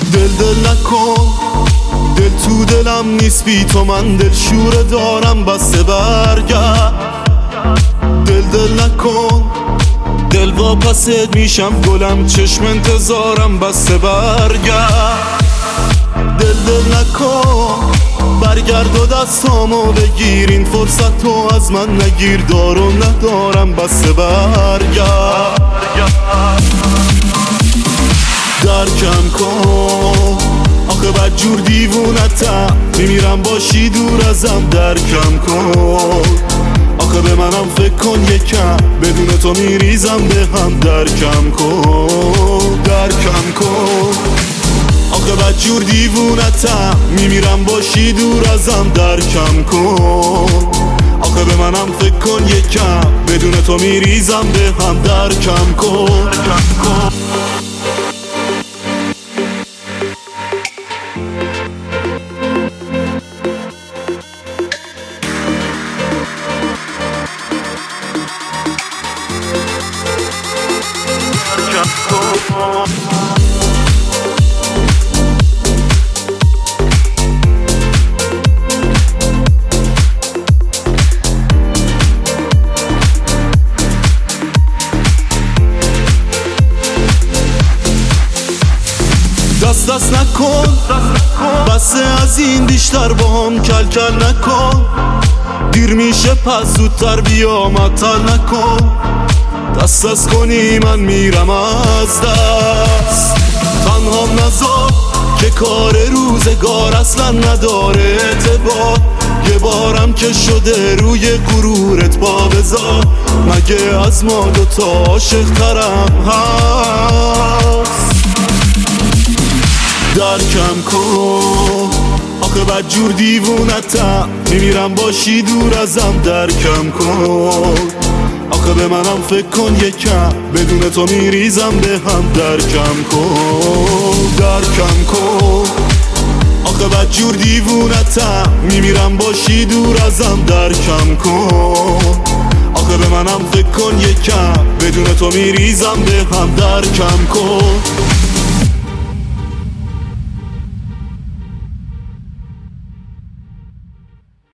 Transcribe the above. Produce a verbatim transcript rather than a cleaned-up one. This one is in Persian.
دل دل نکن، دل تو دلم نیست بی تو، من دل شوره دارم بسته برگرد. دل دل نکن، دل واپست میشم گلم، چشم انتظارم بسته برگرد. دل دل نکن، برگرد و دستامو بگیر، این فرصت تو از من نگیر، دارو ندارم بسته برگرد. درکم کن، آخه بدجور دیوونتم، میمیرم باشی دور ازم. درکم کن، آخه به منم فکر کن یکم، بدون تو میریزم به هم. درکم کن، درکم کن، آخه بدجور دیوونتم، میمیرم باشی دور ازم. درکم کن، آخه به منم فکر کن یکم، بدون تو میریزم به هم. درکم کن, درکم کن. دست دست نکن، بسه از این بیشتر با هم کل کل نکن. دیر میشه پس زودتر بیا مطل نکن. دست دست کنی من میرم از دست، تنهام نذار که کار روزگار اصلا نداره اعتبار. یه بارم که شده روی غرورت پا بذار، مگه از ما دوتا عاشق ترم هست. درکم کن، آخه بدجور دیوونتم، میمیرم باشی دور ازم. درکم کن، آخه به منم فکر کن یکم، بدون تو میریزم به هم. درکم کن، درکم کن، آخه بدجور دیوونتم، میمیرم باشی دور ازم. درکم کن، آخه به منم فکر کن یکم، بدون تو میریزم به هم. درکم کن.